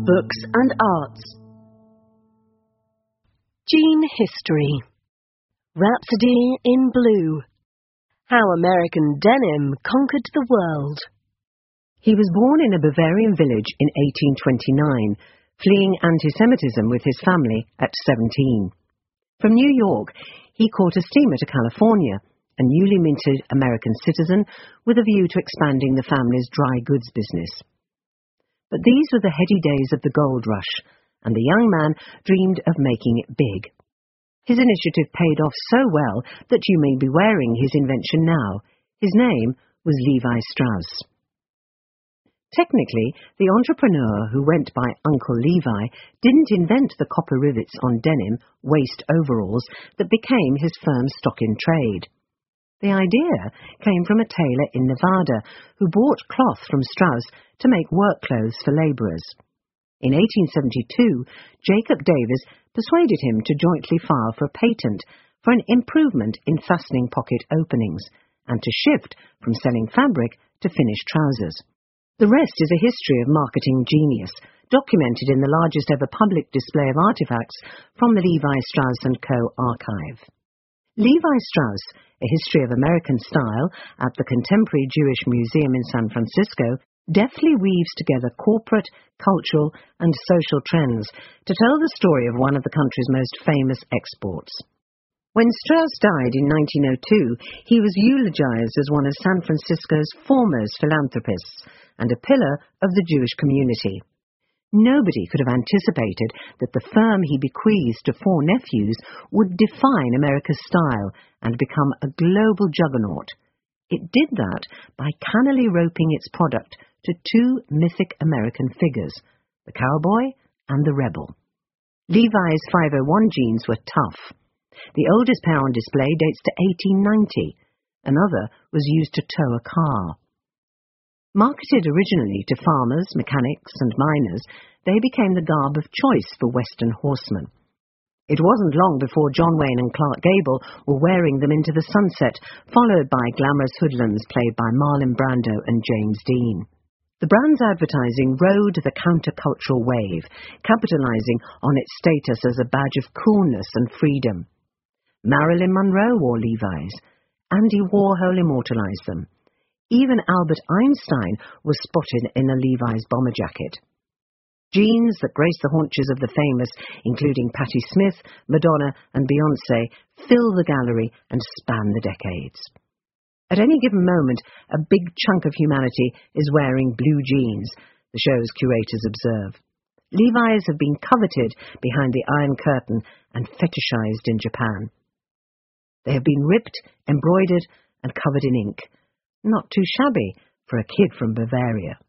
Books and Arts. Jean History. Rhapsody in Blue. How American Denim Conquered the World. He was born in a Bavarian village in 1829, fleeing anti-Semitism with his family at 17. From New York, he caught a steamer to California, a newly minted American citizen with a view to expanding the family's dry goods business. But these were the heady days of the gold rush, and the young man dreamed of making it big. His initiative paid off so well that you may be wearing his invention now. His name was Levi Strauss. Technically, the entrepreneur who went by Uncle Levi didn't invent the copper rivets on denim waist overalls that became his firm's stock in trade. The idea came from a tailor in Nevada who bought cloth from Strauss to make work clothes for labourers. In 1872, Jacob Davis persuaded him to jointly file for a patent for an improvement in fastening pocket openings and to shift from selling fabric to finished trousers. The rest is a history of marketing genius, documented in the largest ever public display of artifacts from the Levi Strauss & Co. archive. Levi Strauss, A History of American Style, at the Contemporary Jewish Museum in San Francisco, deftly weaves together corporate, cultural, and social trends to tell the story of one of the country's most famous exports. When Strauss died in 1902, he was eulogized as one of San Francisco's foremost philanthropists and a pillar of the Jewish community. Nobody could have anticipated that the firm he bequeathed to four nephews would define America's style and become a global juggernaut. It did that by cannily roping its product to two mythic American figures, the cowboy and the rebel. Levi's 501 jeans were tough. The oldest pair on display dates to 1890. Another was used to tow a car. Marketed originally to farmers, mechanics, and miners, they became the garb of choice for Western horsemen. It wasn't long before John Wayne and Clark Gable were wearing them into the sunset, followed by glamorous hoodlums played by Marlon Brando and James Dean. The brand's advertising rode the countercultural wave, capitalizing on its status as a badge of coolness and freedom. Marilyn Monroe wore Levi's. Andy Warhol immortalized them. Even Albert Einstein was spotted in a Levi's bomber jacket. Jeans that grace the haunches of the famous, including Patti Smith, Madonna, and Beyoncé, fill the gallery and span the decades. At any given moment, a big chunk of humanity is wearing blue jeans, the show's curators observe. Levi's have been coveted behind the Iron Curtain and fetishized in Japan. They have been ripped, embroidered, and covered in ink. Not too shabby for a kid from Bavaria.